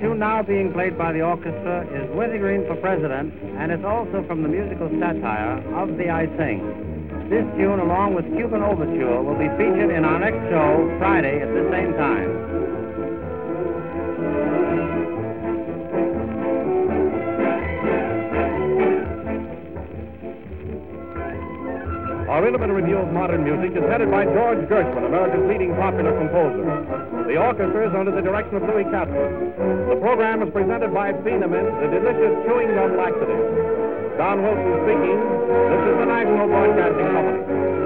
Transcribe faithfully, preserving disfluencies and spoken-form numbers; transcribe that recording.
tune now being played by the orchestra is Wintergreen for President, and it's also from the musical satire Of Thee I Sing. This tune, along with Cuban Overture, will be featured in our next show Friday at the same time. Our Intimate Review of Modern Music is headed by George Gershwin, America's leading popular composer. The orchestra is under the direction of Louis Kaplan. The program is presented by Phenomen, the delicious chewing gum laxative. Don Wilson speaking. This is the National Broadcasting Company.